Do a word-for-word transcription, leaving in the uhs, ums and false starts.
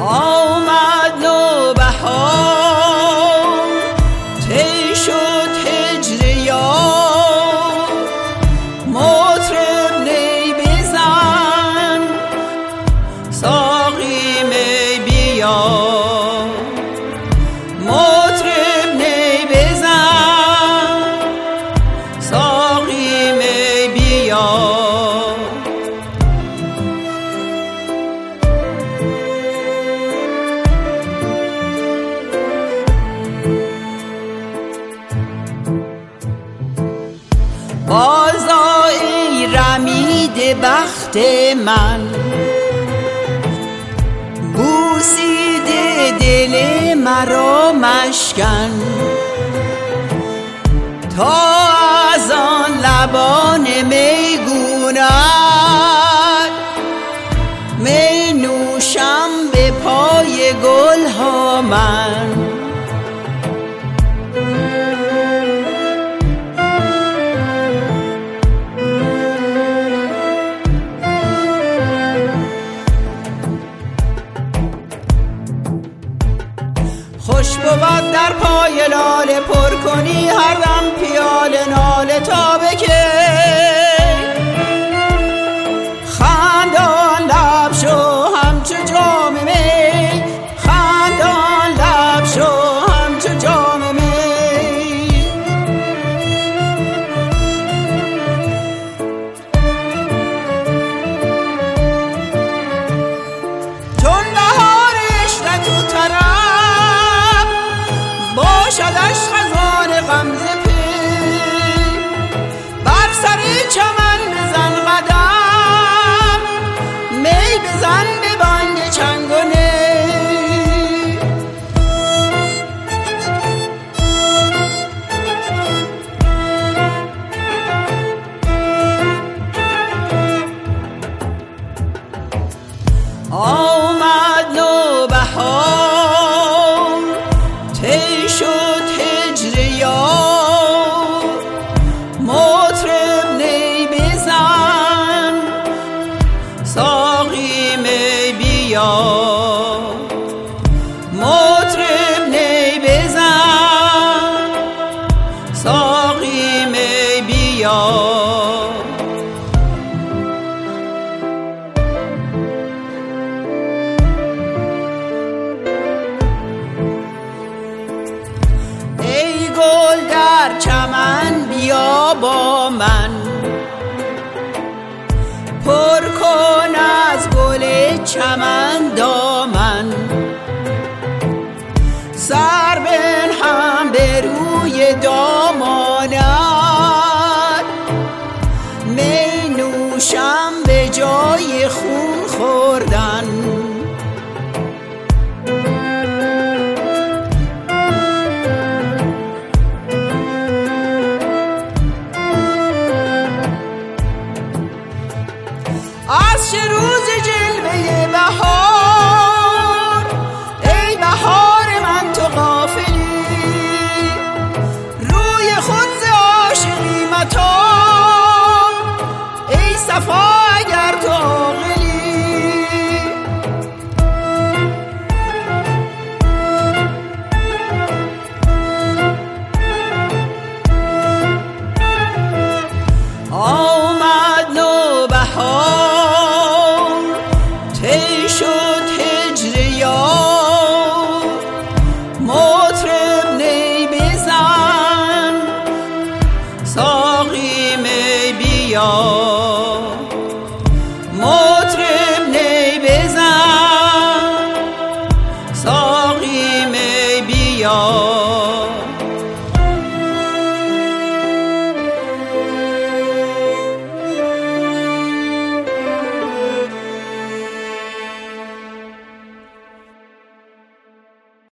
آمد نوبهار طی شد هجر یار، مطرب نی بزن ساقی می بیار، مطرب نی بزن ساقی می بیار. بازآ ای رمید بخت من، بوسیده دل مرا مشکن، تا از آن لبان میگونت می نوشم به پای گلها من. خوش بود در پای لاله پر کنی هر دم پیاله ناله تا بکی، خندان لب شو همچو جام می، خندان لب شو همچو جام می. چون بهار عشرت و طرب باشدش خزان غمزه پی، بر سر چمن بزن قدم، می بزن به بانگ چنگ و نی. آمد نوبهار طی شد هجر یار، مطرب نی بزن ساقی می بیار، مطرب نی بزن ساقی می بیار. ای گل در چمن بیا با من، پر کن از گل چمن دامن.